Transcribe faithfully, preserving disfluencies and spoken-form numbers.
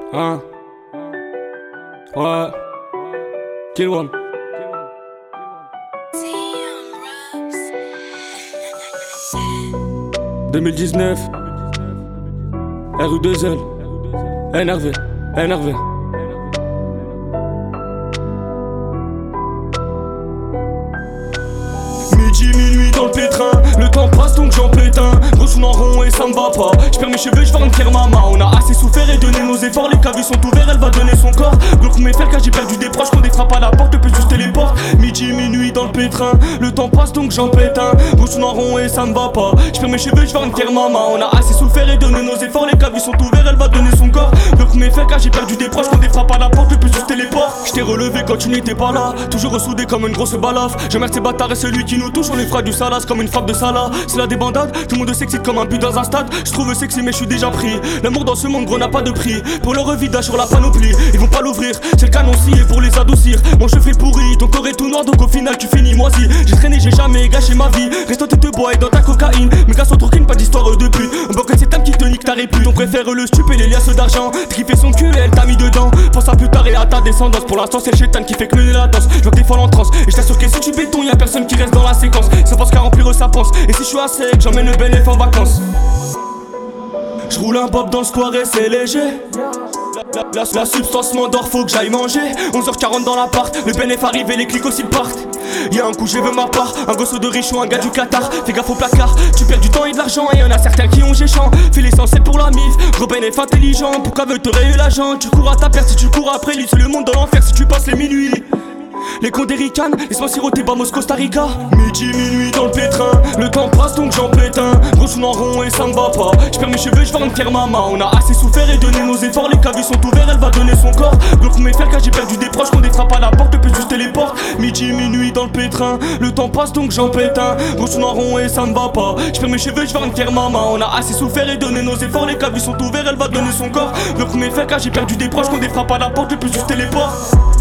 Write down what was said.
Hein? Ouais. Kill one. deux mille dix-neuf. R U deux L. Énervé, énervé. Midi, minuit dans le pétrin, le temps passe donc j'en pète un. Gros sous en rond et ça me va pas. J'perds mes cheveux, j'vais me faire maman. On a assez souffert et donné nos efforts. Les caviers sont ouverts, elle va donner son corps. Glock mes fers car j'ai perdu des proches. Qu'on des frappes à la porte, peut juste téléporte. Midi, minuit dans le pétrin, le temps passe donc j'en pète un. Gros sous en rond et ça me va pas. J'perds mes cheveux, j'vais me faire maman. On a assez souffert et donné nos efforts. Les caviers sont ouverts, elle va donner son corps. Glock mes fers car j'ai perdu des proches. Qu'on des frappes à la porte, peut juste téléporte. J't'ai relevé quand tu n'étais pas là. Toujours ressoudé comme une grosse balafre. J'emmerde ces bâtards et celui qui nous touche. On les fera du salas comme une frappe de Salah. C'est la débandade, tout le monde s'excite comme un but dans un stade. Je trouve sexy mais je suis déjà pris. L'amour dans ce monde gros n'a pas de prix. Pour leur vidage sur la panoplie, ils vont pas l'ouvrir. C'est le canon scié pour les adoucir. Mon cheveu est pourri, ton corps est tout noir donc au final tu finis moisi. J'ai traîné, j'ai jamais gâché ma vie. Reste en tête de bois et dans ta cocaïne. Mes gars sont troquines, pas d'histoire de pute. On bloque cette âme qui te nique ta répute. On préfère le stup et les liasses d'argent. Triffé son cul et elle t'a mis dedans. Pense à plus tard et à ta descendance. Pour l'instant c'est le chétan qui fait que mener la danse. Je vois que t'es folle en transe. Et je t'assure que si tu béton y'a personne qui reste dans la séquence. C'est parce qu'à remplir sa pense. Et si je suis à sec, j'emmène le bénéf en vacances. Je roule un bob dans le square et c'est léger. La, la, la, la substance m'endort, faut que j'aille manger. Onze heures quarante dans l'appart, le bénéf arrive et les clics aussi partent. Y'a un coup j'ai veux ma part, un gosse de riche ou un gars du Qatar. Fais gaffe au placard, tu perds du temps et de l'argent. Et y'en a certains qui ont géchant. Fais l'essentiel pour la mif, gros bénéf intelligent. Pourquoi veut te rayer l'agent? Tu cours à ta perte si tu cours après lui. C'est le monde dans l'enfer si tu passes les minuit. Les cons des ricanes, laisse-moi siroter Bamos Costa Rica. Midi, minuit dans le pétrin, le temps passe donc j'en pète un. Gros sous en rond et ça me va pas. J'perds mes cheveux, j'vais me faire maman. On a assez souffert et donné nos efforts. Les caviers sont ouverts, elle va donner son corps. Glock mes fers car j'ai perdu des proches. Qu'on des frappes à la porte, peut juste téléporte. Midi, minuit dans le pétrin, le temps passe donc j'en pète un. Gros sous en rond et ça me va pas. J'perds mes cheveux, j'vais me faire maman. On a assez souffert et donné nos efforts. Les caviers sont ouverts, elle va donner son corps. Glock mes fers car j'ai perdu des proches. Qu'on des frappes à la porte, peut juste téléporte.